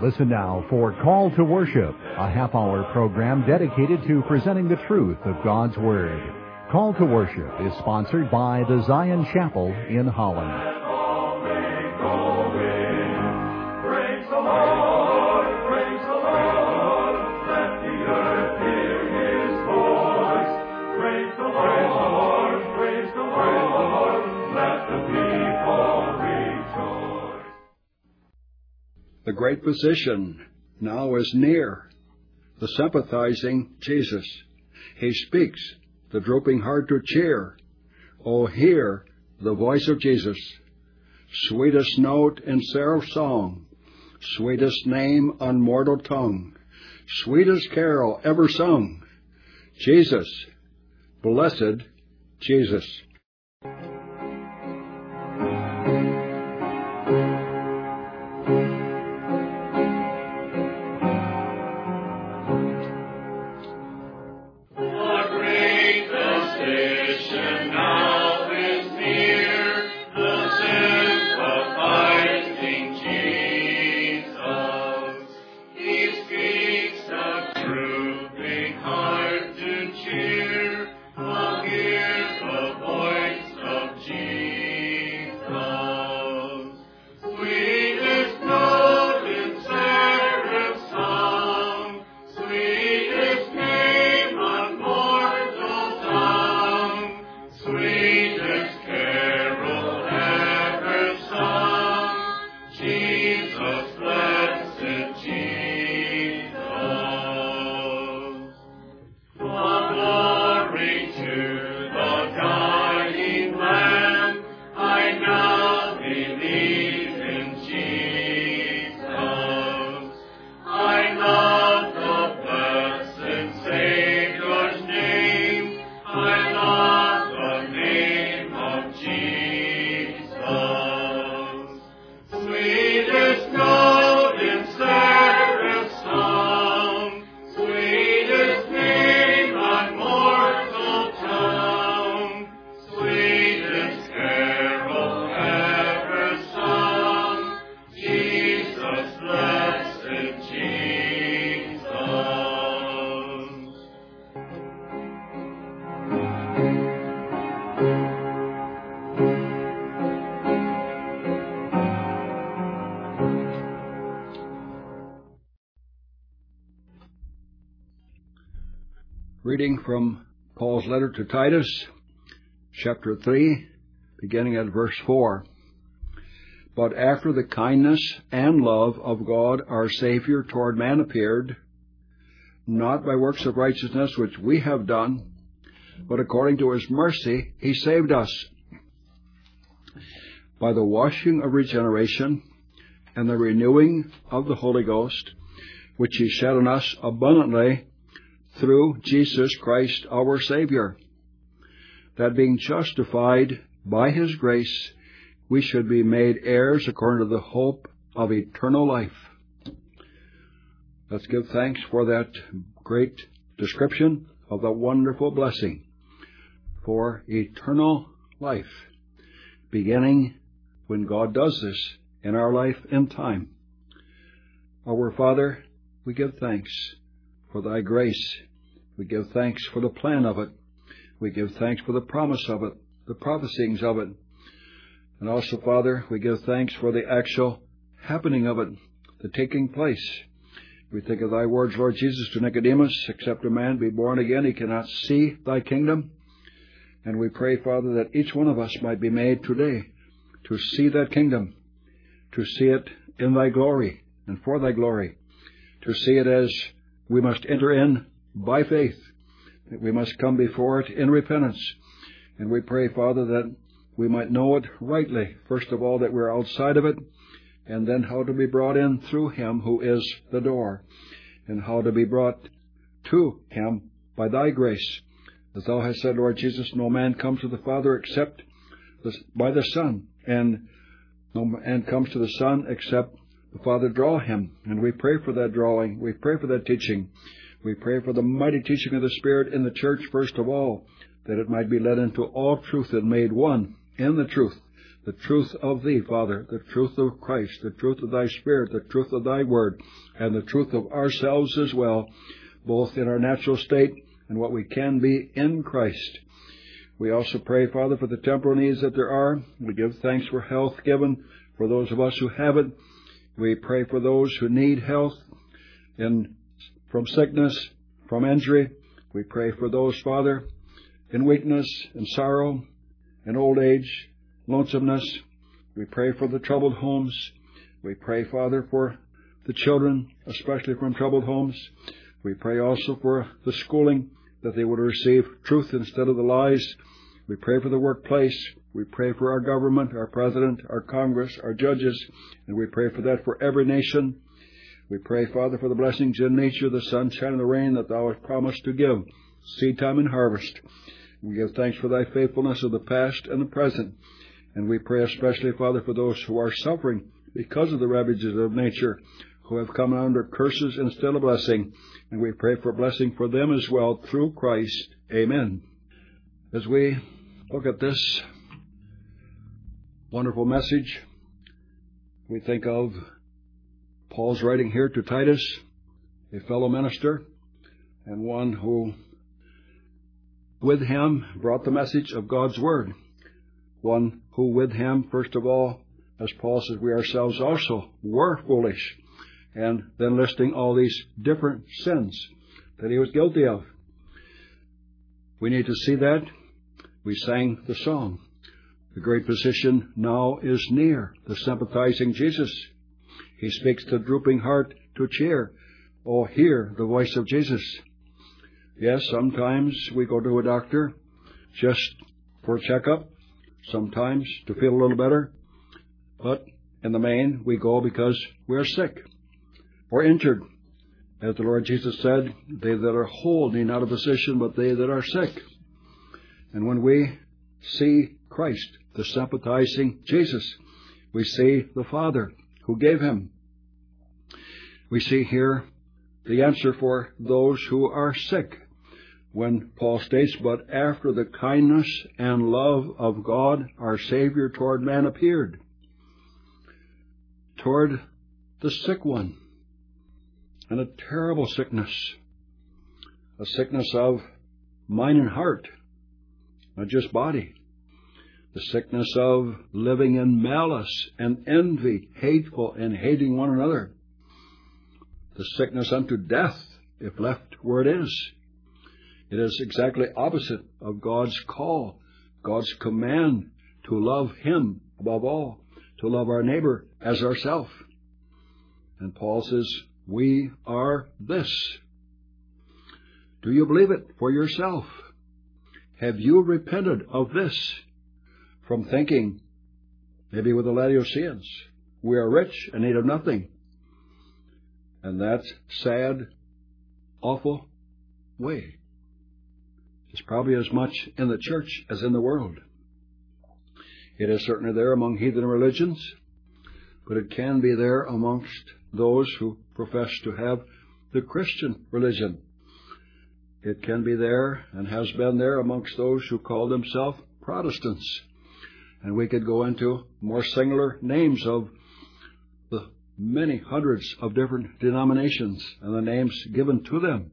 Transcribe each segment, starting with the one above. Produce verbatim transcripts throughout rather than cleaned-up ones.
Listen now for Call to Worship, a half-hour program dedicated to presenting the truth of God's Word. Call to Worship is sponsored by the Zion Chapel in Holland. The great physician now is near, the sympathizing Jesus. He speaks, the drooping heart to cheer. Oh, hear the voice of Jesus. Sweetest note in seraph's song, sweetest name on mortal tongue, sweetest carol ever sung. Jesus, blessed Jesus. Reading from Paul's letter to Titus, chapter three, beginning at verse four. But after the kindness and love of God our Savior toward man appeared, not by works of righteousness which we have done, but according to His mercy He saved us, by the washing of regeneration and the renewing of the Holy Ghost, which He shed on us abundantly through Jesus Christ our Savior, that being justified by His grace, we should be made heirs according to the hope of eternal life. Let's give thanks for that great description of the wonderful blessing for eternal life, beginning when God does this in our life and time. Our Father, we give thanks for Thy grace. We give thanks for the plan of it. We give thanks for the promise of it, the prophecies of it. And also, Father, we give thanks for the actual happening of it, the taking place. We think of Thy words, Lord Jesus, to Nicodemus, except a man be born again, he cannot see Thy kingdom. And we pray, Father, that each one of us might be made today to see that kingdom, to see it in Thy glory and for Thy glory, to see it as we must enter in by faith, that we must come before it in repentance. And we pray, Father, that we might know it rightly. First of all, that we're outside of it, and then how to be brought in through Him who is the door, and how to be brought to Him by Thy grace. As Thou hast said, Lord Jesus, no man comes to the Father except by the Son, and no man comes to the Son except the Father draw him. And we pray for that drawing. We pray for that teaching. We pray for the mighty teaching of the Spirit in the church, first of all, that it might be led into all truth and made one in the truth, the truth of Thee, Father, the truth of Christ, the truth of Thy Spirit, the truth of Thy Word, and the truth of ourselves as well, both in our natural state and what we can be in Christ. We also pray, Father, for the temporal needs that there are. We give thanks for health given for those of us who have it. We pray for those who need health in, from sickness, from injury. We pray for those, Father, in weakness and sorrow, in old age, lonesomeness. We pray for the troubled homes. We pray, Father, for the children, especially from troubled homes. We pray also for the schooling, that they would receive truth instead of the lies. We pray for the workplace. We pray for our government, our president, our Congress, our judges, and we pray for that for every nation. We pray, Father, for the blessings in nature, the sunshine and the rain that Thou hast promised to give, seed time and harvest. We give thanks for Thy faithfulness of the past and the present. And we pray especially, Father, for those who are suffering because of the ravages of nature, who have come under curses instead of blessing. And we pray for blessing for them as well through Christ. Amen. As we look at this wonderful message, we think of Paul's writing here to Titus, a fellow minister, and one who with him brought the message of God's Word. One who with him, first of all, as Paul says, we ourselves also were foolish. And then listing all these different sins that he was guilty of. We need to see that. We sang the song, "The great physician now is near, the sympathizing Jesus. He speaks to drooping heart to cheer. Oh, hear the voice of Jesus." Yes, sometimes we go to a doctor just for a checkup, sometimes to feel a little better. But in the main, we go because we are sick or injured. As the Lord Jesus said, they that are whole need not a physician, but they that are sick. And when we see Christ, the sympathizing Jesus, we see the Father who gave him. We see here the answer for those who are sick, when Paul states, "But after the kindness and love of God, our Savior toward man appeared." Toward the sick one. And a terrible sickness. A sickness of mind and heart, not just body. The sickness of living in malice and envy, hateful and hating one another. The sickness unto death, if left where it is. It is exactly opposite of God's call, God's command to love Him above all, to love our neighbor as ourselves. And Paul says, we are this. Do you believe it for yourself? Have you repented of this from thinking, maybe with the Laodiceans, we are rich and need of nothing? And that sad, awful way is probably as much in the church as in the world. It is certainly there among heathen religions, but it can be there amongst those who profess to have the Christian religion. It can be there and has been there amongst those who call themselves Protestants. And we could go into more singular names of the many hundreds of different denominations and the names given to them.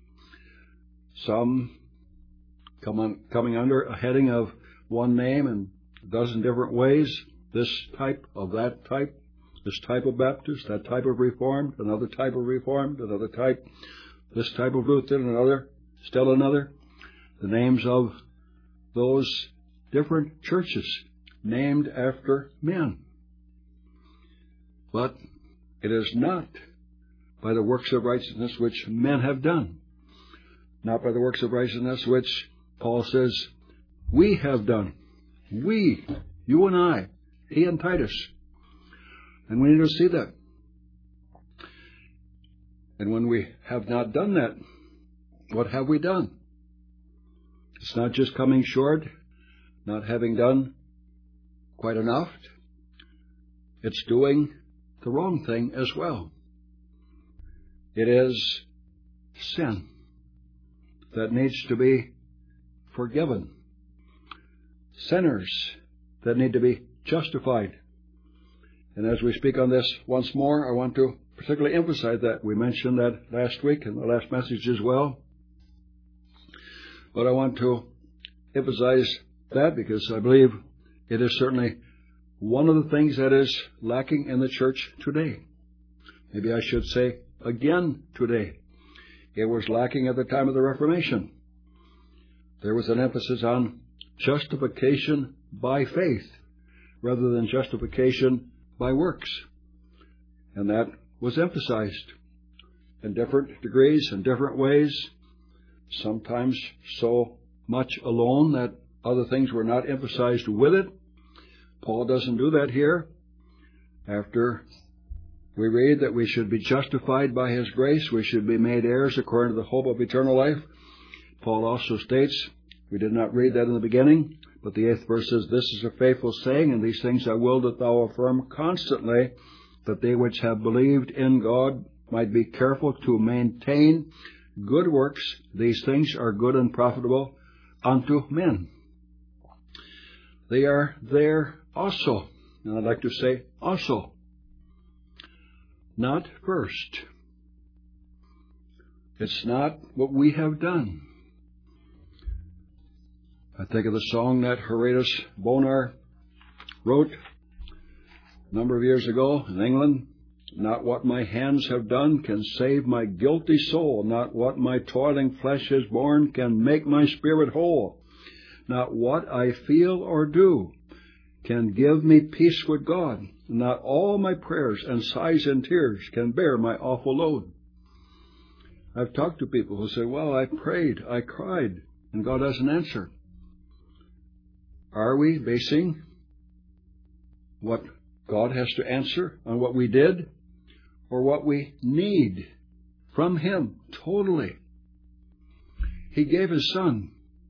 Some come on, coming under a heading of one name in a dozen different ways, this type of that type, this type of Baptist, that type of Reformed, another type of Reformed, another type, this type of Lutheran, another, still another. The names of those different churches named after men. But it is not by the works of righteousness which men have done, not by the works of righteousness which Paul says we have done. We, you and I, he and Titus. And we need to see that. And when we have not done that, what have we done? It's not just coming short, not having done quite enough. It's doing the wrong thing as well. It is sin that needs to be forgiven. Sinners that need to be justified. And as we speak on this once more, I want to particularly emphasize that. We mentioned that last week in the last message as well. But I want to emphasize that because I believe it is certainly one of the things that is lacking in the church today. Maybe I should say again today. It was lacking at the time of the Reformation. There was an emphasis on justification by faith rather than justification by works. And that was emphasized in different degrees, in different ways, sometimes so much alone that other things were not emphasized with it. Paul doesn't do that here. After we read that we should be justified by His grace, we should be made heirs according to the hope of eternal life, Paul also states, we did not read that in the beginning, but the eighth verse says, this is a faithful saying, and these things I will that thou affirm constantly, that they which have believed in God might be careful to maintain good works. These things are good and profitable unto men. They are there also. And I'd like to say also. Not first. It's not what we have done. I think of the song that Horatius Bonar wrote a number of years ago in England. Not what my hands have done can save my guilty soul. Not what my toiling flesh has borne can make my spirit whole. Not what I feel or do can give me peace with God. Not all my prayers and sighs and tears can bear my awful load. I've talked to people who say, well, I prayed, I cried, and God doesn't answer. Are we basing what God has to answer on what we did or what we need from Him totally? He gave His Son.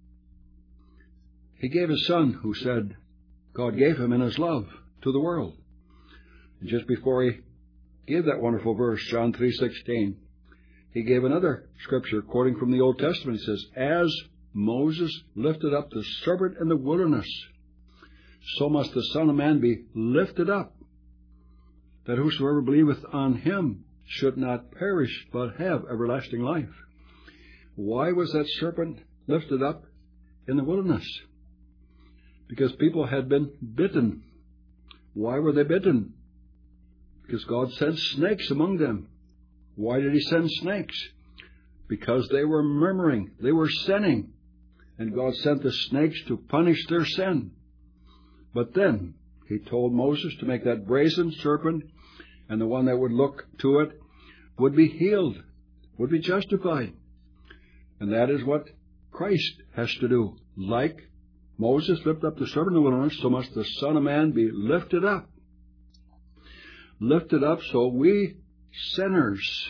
He gave His Son who said God gave Him in His love to the world. And just before He gave that wonderful verse, John three sixteen, He gave another scripture quoting from the Old Testament. He says, as Moses lifted up the serpent in the wilderness, so must the Son of Man be lifted up, that whosoever believeth on Him should not perish, but have everlasting life. Why was that serpent lifted up in the wilderness? Because people had been bitten. Why were they bitten? Because God sent snakes among them. Why did He send snakes? Because they were murmuring, they were sinning, and God sent the snakes to punish their sin. But then He told Moses to make that brazen serpent, and the one that would look to it would be healed, would be justified. And that is what Christ has to do. Like Moses lifted up the serpent in the wilderness, so must the Son of Man be lifted up. Lifted up so we sinners,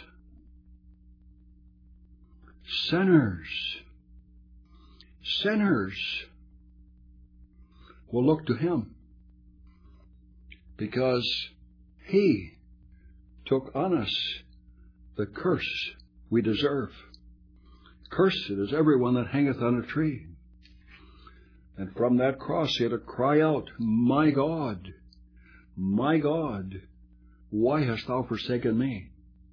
sinners, sinners will look to Him, because He took on us the curse we deserve. Cursed is everyone that hangeth on a tree. And from that cross He had to cry out, my God, my God, why hast Thou forsaken me?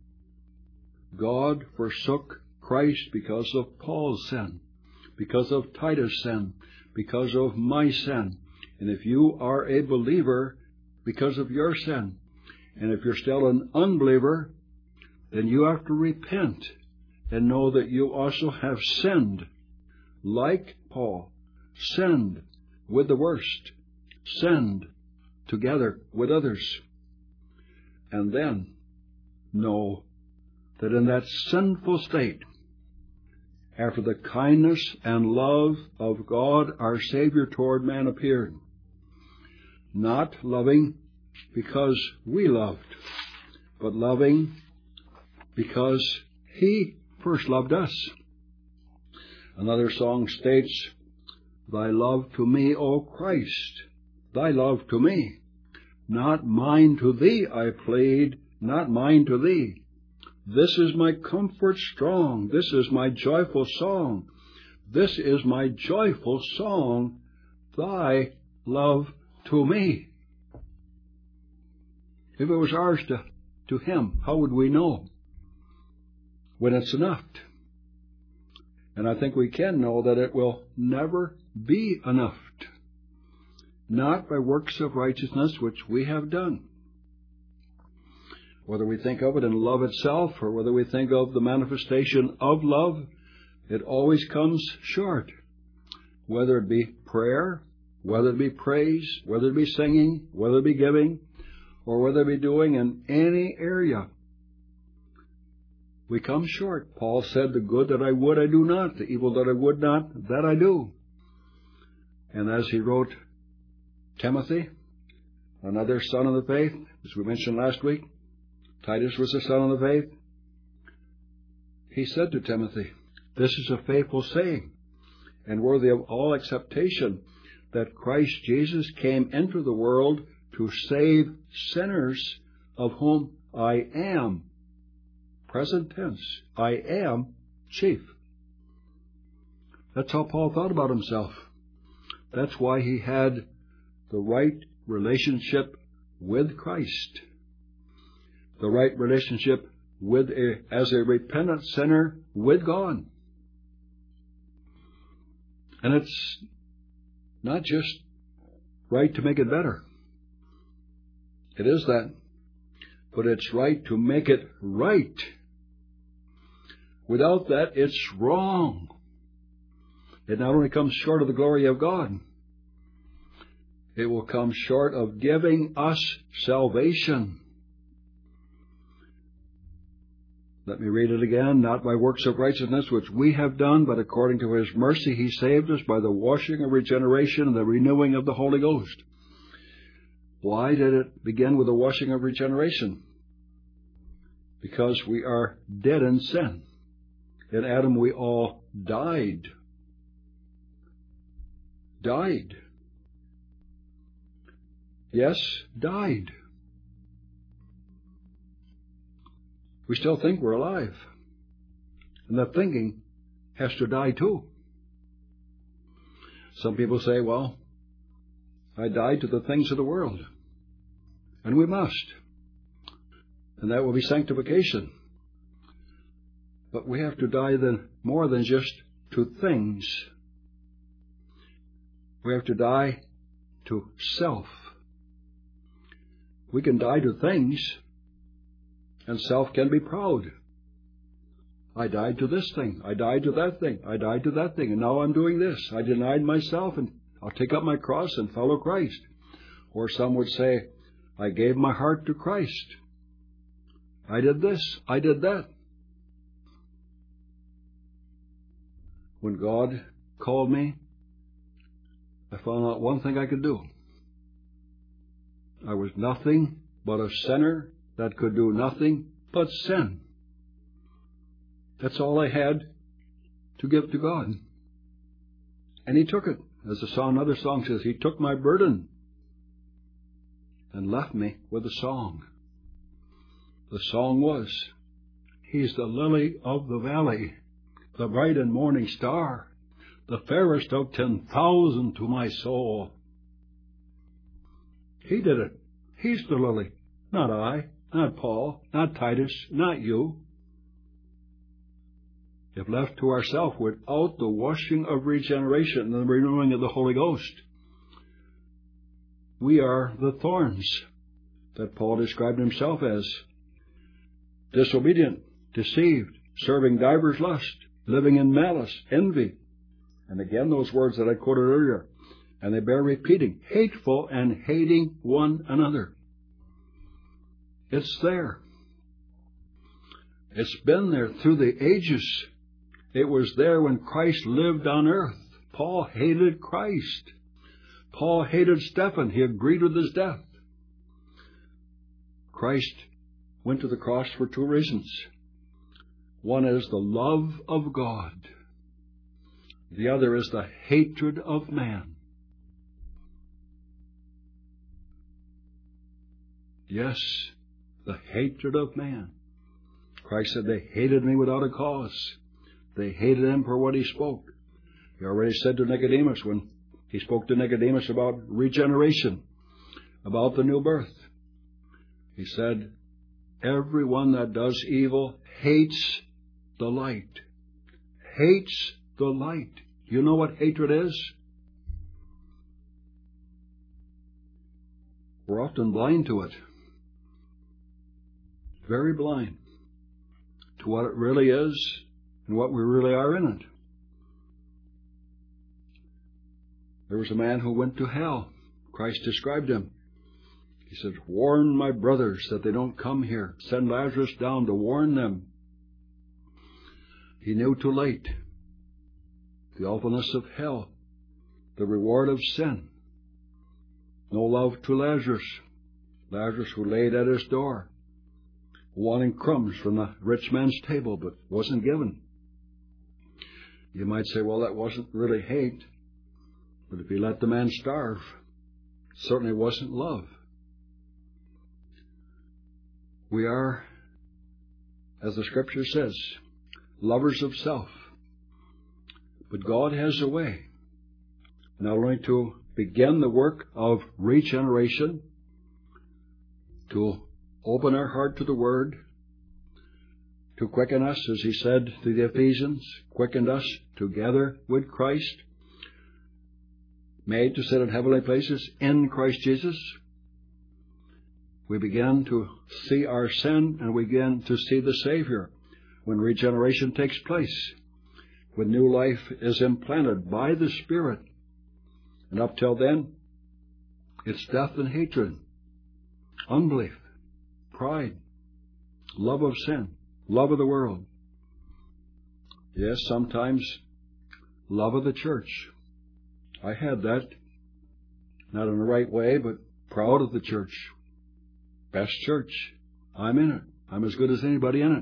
God forsook Christ because of Paul's sin, because of Titus' sin, because of my sin. And if you are a believer, because of your sin. And if you're still an unbeliever, then you have to repent and know that you also have sinned, like Paul, sinned with the worst, sinned together with others. And then know that in that sinful state, after the kindness and love of God our Savior toward man appeared, not loving because we loved, but loving because He first loved us. Another song states, Thy love to me, O Christ, Thy love to me. Not mine to Thee I plead, not mine to Thee. This is my comfort strong, this is my joyful song. This is my joyful song, Thy love to me. If it was ours to, to Him, how would we know when it's enough? And I think we can know that it will never be enough. Not by works of righteousness which we have done. Whether we think of it in love itself or whether we think of the manifestation of love, it always comes short. Whether it be prayer, whether it be praise, whether it be singing, whether it be giving, or whether it be doing in any area, we come short. Paul said, the good that I would I do not, the evil that I would not, that I do. And as he wrote Timothy, another son of the faith, as we mentioned last week, Titus was a son of the faith. He said to Timothy, this is a faithful saying and worthy of all acceptation, that Christ Jesus came into the world to save sinners, of whom I am, present tense, I am chief. That's how Paul thought about himself. That's why he had the right relationship with Christ. The right relationship with a, as a repentant sinner with God. And it's not just right to make it better. It is that. But it's right to make it right. Without that, it's wrong. It not only comes short of the glory of God, it will come short of giving us salvation. Let me read it again. Not by works of righteousness which we have done, but according to His mercy He saved us by the washing of regeneration and the renewing of the Holy Ghost. Why did it begin with the washing of regeneration? Because we are dead in sin. In Adam we all died. Died. Yes, died. We still think we're alive. And that thinking has to die too. Some people say, well, I died to the things of the world. And we must. And that will be sanctification. But we have to die then more than just to things. We have to die to self. We can die to things, and self can be proud. I died to this thing. I died to that thing. I died to that thing. And now I'm doing this. I denied myself, and I'll take up my cross and follow Christ. Or some would say, I gave my heart to Christ. I did this. I did that. When God called me, I found out one thing I could do. I was nothing but a sinner that could do nothing but sin. That's all I had to give to God. And He took it. As the song, another song says, He took my burden and left me with a song. The song was, He's the lily of the valley, the bright and morning star, the fairest of ten thousand to my soul. He did it. He's the lily, not I, not Paul, not Titus, not you. If left to ourselves without the washing of regeneration and the renewing of the Holy Ghost, we are the thorns that Paul described himself as. Disobedient, deceived, serving divers lusts, living in malice, envy. And again, those words that I quoted earlier. And they bear repeating, hateful and hating one another. It's there. It's been there through the ages. It was there when Christ lived on earth. Paul hated Christ. Paul hated Stephen. He agreed with his death. Christ went to the cross for two reasons. One is the love of God. The other is the hatred of man. Yes, the hatred of man. Christ said they hated me without a cause. They hated Him for what He spoke. He already said to Nicodemus when He spoke to Nicodemus about regeneration, about the new birth. He said, everyone that does evil hates the light. Hates the light. Do you know what hatred is? We're often blind to it. Very blind to what it really is and what we really are in it. There was a man who went to hell. Christ described him. He said, warn my brothers that they don't come here. Send Lazarus down to warn them. He knew too late the awfulness of hell, the reward of sin. No love to Lazarus. Lazarus who laid at his door, wanting crumbs from the rich man's table, but wasn't given. You might say, well, that wasn't really hate. But if he let the man starve, it certainly wasn't love. We are, as the Scripture says, lovers of self. But God has a way not only to begin the work of regeneration, to open our heart to the Word, to quicken us, as he said to the Ephesians, quickened us together with Christ, made to sit in heavenly places in Christ Jesus. We begin to see our sin and we begin to see the Savior when regeneration takes place, when new life is implanted by the Spirit. And up till then, it's death and hatred, unbelief, pride, love of sin, love of the world. Yes, sometimes love of the church. I had that, not in the right way, but proud of the church. Best church. I'm in it. I'm as good as anybody in it.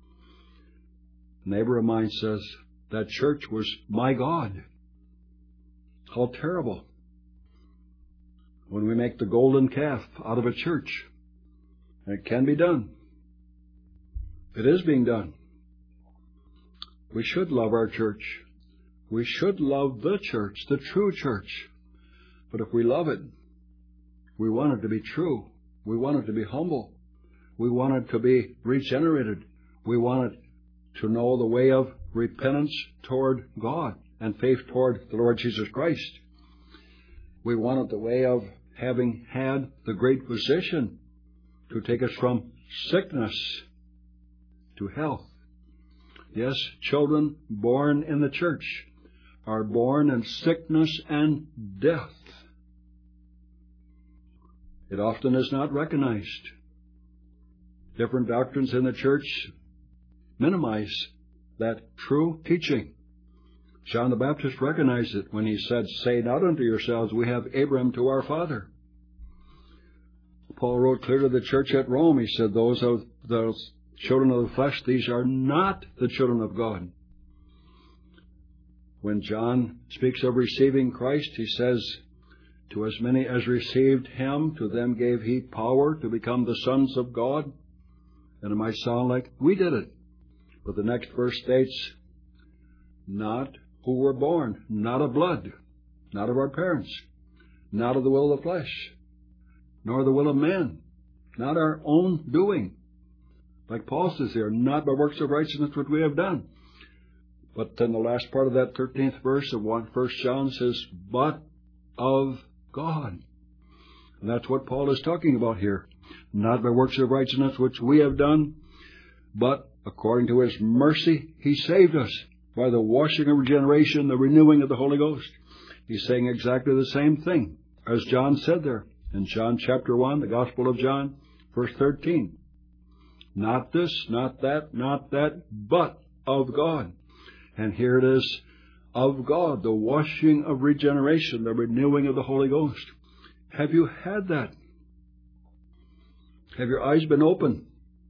A neighbor of mine says, that church was my God. How terrible when we make the golden calf out of a church. And it can be done. It is being done. We should love our church. We should love the church, the true church. But if we love it, we want it to be true. We want it to be humble. We want it to be regenerated. We want it to know the way of repentance toward God and faith toward the Lord Jesus Christ. We want it the way of having had the great physician to take us from sickness to health. Yes, children born in the church are born in sickness and death. It often is not recognized. Different doctrines in the church minimize that true teaching. John the Baptist recognized it when he said, say not unto yourselves, we have Abraham to our father. Paul wrote clear to the church at Rome, he said, those of those children of the flesh, these are not the children of God. When John speaks of receiving Christ, he says, to as many as received him, to them gave he power to become the sons of God. And it might sound like we did it. But the next verse states, not who were born, not of blood, not of our parents, not of the will of the flesh, nor the will of man, not our own doing. Like Paul says here, not by works of righteousness which we have done. But then the last part of that thirteenth verse of First John says, but of God. And that's what Paul is talking about here. Not by works of righteousness which we have done, but according to his mercy, he saved us by the washing of regeneration, the renewing of the Holy Ghost. He's saying exactly the same thing as John said there in John chapter one, the Gospel of John, verse thirteen. Not this, not that, not that, but of God. And here it is, of God, the washing of regeneration, the renewing of the Holy Ghost. Have you had that? Have your eyes been open?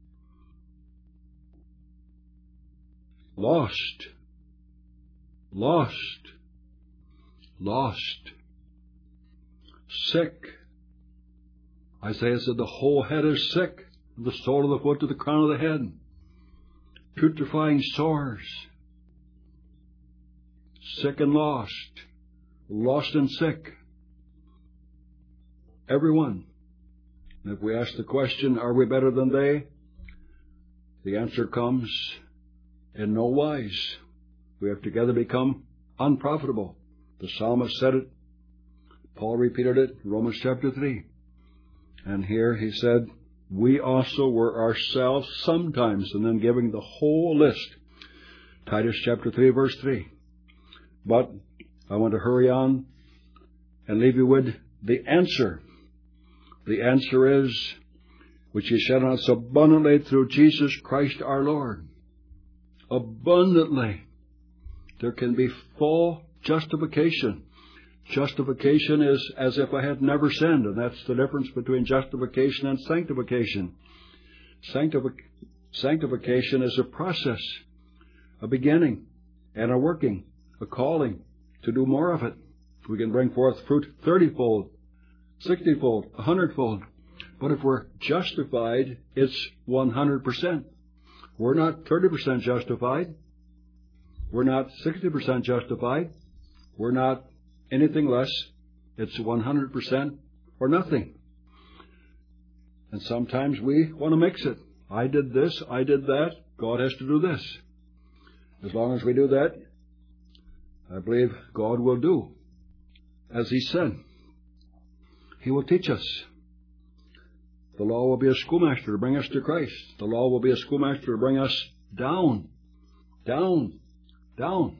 Lost. Lost. Lost. Sick. Isaiah said the whole head is sick, from the sole of the foot to the crown of the head. Putrefying sores. Sick and lost. Lost and sick. Everyone. If we ask the question, are we better than they? The answer comes, in no wise. We have together become unprofitable. The psalmist said it. Paul repeated it in Romans chapter three. And here he said, we also were ourselves sometimes, and then giving the whole list. Titus chapter three, verse three. But I want to hurry on and leave you with the answer. The answer is, which He shed on us abundantly through Jesus Christ our Lord. Abundantly. There can be full justification. Justification is as if I had never sinned, and that's the difference between justification and sanctification. Sanctific- sanctification is a process, a beginning, and a working, a calling to do more of it. We can bring forth fruit thirty-fold, sixty-fold, a hundred-fold. But if we're justified, it's one hundred percent. We're not thirty percent justified. We're not sixty percent justified. We're not anything less. It's one hundred percent or nothing. And sometimes we want to mix it. I did this, I did that. God has to do this. As long as we do that, I believe God will do as He said. He will teach us. The law will be a schoolmaster to bring us to Christ. The law will be a schoolmaster to bring us down, down, down.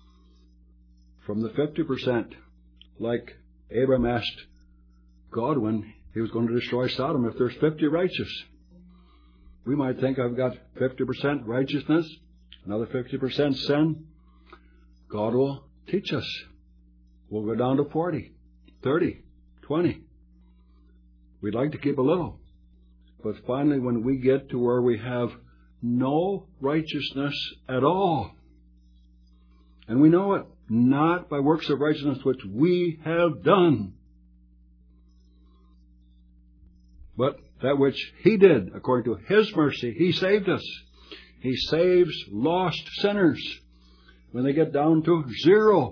From the fifty percent, like Abraham asked God when he was going to destroy Sodom, if there's fifty righteous. We might think I've got fifty percent righteousness, another fifty percent sin. God will teach us. We'll go down to forty, thirty, twenty. We'd like to keep a little. But finally, when we get to where we have no righteousness at all, and we know it, not by works of righteousness which we have done, but that which He did, according to His mercy, He saved us. He saves lost sinners. When they get down to zero,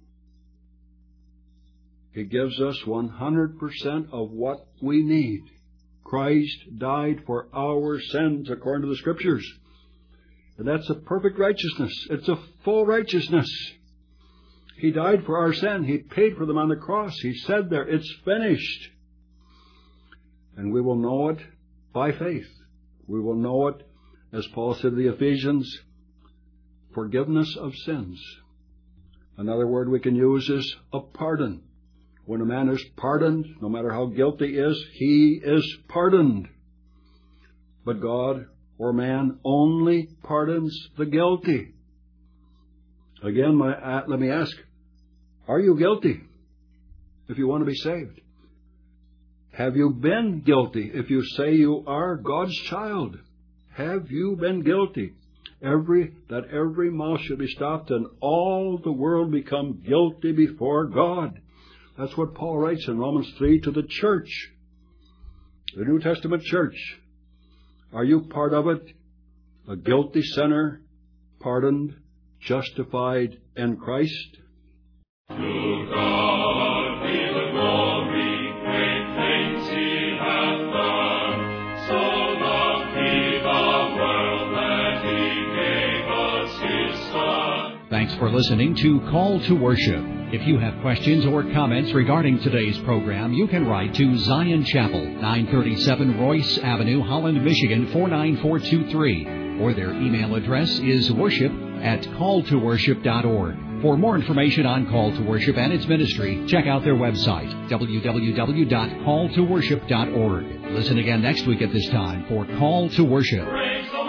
He gives us one hundred percent of what we need. Christ died for our sins according to the Scriptures. And that's a perfect righteousness. It's a full righteousness. He died for our sin. He paid for them on the cross. He said there, it's finished. And we will know it by faith. We will know it, as Paul said to the Ephesians, forgiveness of sins. Another word we can use is a pardon. When a man is pardoned, no matter how guilty he is, he is pardoned. But God or man only pardons the guilty. Again, my, uh, let me ask, are you guilty if you want to be saved? Have you been guilty if you say you are God's child? Have you been guilty? Every that every mouth should be stopped and all the world become guilty before God. That's what Paul writes in Romans three to the church, the New Testament church. Are you part of it? A guilty sinner, pardoned, justified in Christ? To God be the glory, great things He hath done. So loved He the world that He gave us His Son. Thanks for listening to Call to Worship. If you have questions or comments regarding today's program, you can write to Zion Chapel, nine thirty-seven Royce Avenue, Holland, Michigan, four nine four two three. Or their email address is worship at call to worship dot org. For more information on Call to Worship and its ministry, check out their website, w w w dot call to worship dot org. Listen again next week at this time for Call to Worship. Praise the